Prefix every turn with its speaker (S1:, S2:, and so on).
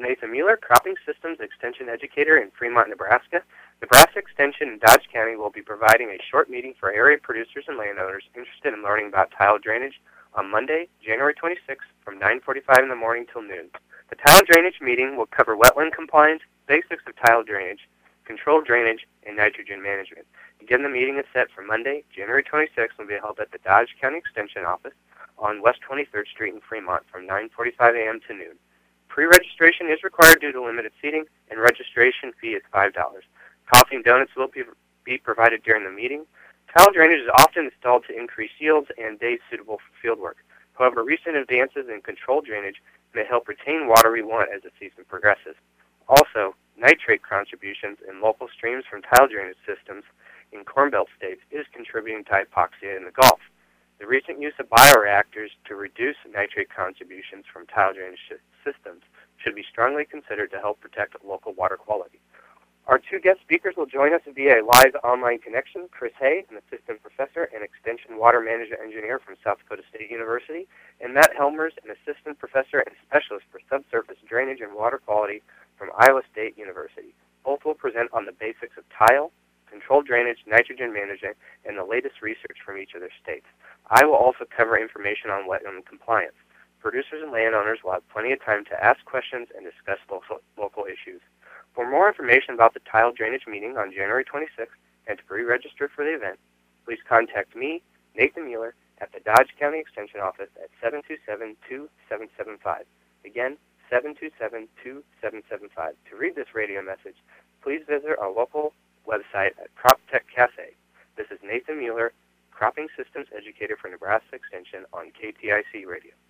S1: Nathan Mueller, Cropping Systems Extension Educator in Fremont, Nebraska. Nebraska Extension in Dodge County will be providing a short meeting for area producers and landowners interested in learning about tile drainage on Monday, January 26th from 9:45 in the morning till noon. The tile drainage meeting will cover wetland compliance, basics of tile drainage, controlled drainage, and nitrogen management. Again, the meeting is set for Monday, January 26th, and will be held at the Dodge County Extension Office on West 23rd Street in Fremont from 9:45 a.m. to noon. Pre-registration is required due to limited seating, and registration fee is $5. Coffee and donuts will be provided during the meeting. Tile drainage is often installed to increase yields and days suitable for field work. However, recent advances in controlled drainage may help retain water we want as the season progresses. Also, nitrate contributions in local streams from tile drainage systems in Corn Belt states is contributing to hypoxia in the Gulf. The recent use of bioreactors to reduce nitrate contributions from tile drainage systems should be strongly considered to help protect local water quality. Our two guest speakers will join us via a live online connection. Chris Hay, an assistant professor and extension water management engineer from South Dakota State University, and Matt Helmers, an assistant professor and specialist for subsurface drainage and water quality from Iowa State University. Both will present on the basics of tile, controlled drainage, nitrogen management, and the latest research from each of their states. I will also cover information on wetland compliance. Producers and landowners will have plenty of time to ask questions and discuss local issues. For more information about the tile drainage meeting on January 26th and to pre-register for the event, please contact me, Nathan Mueller, at the Dodge County Extension Office at 727-2775. Again, 727-2775. To read this radio message, please visit our local website at PropTech Cafe. This is Nathan Mueller, Cropping Systems Educator for Nebraska Extension on KTIC Radio.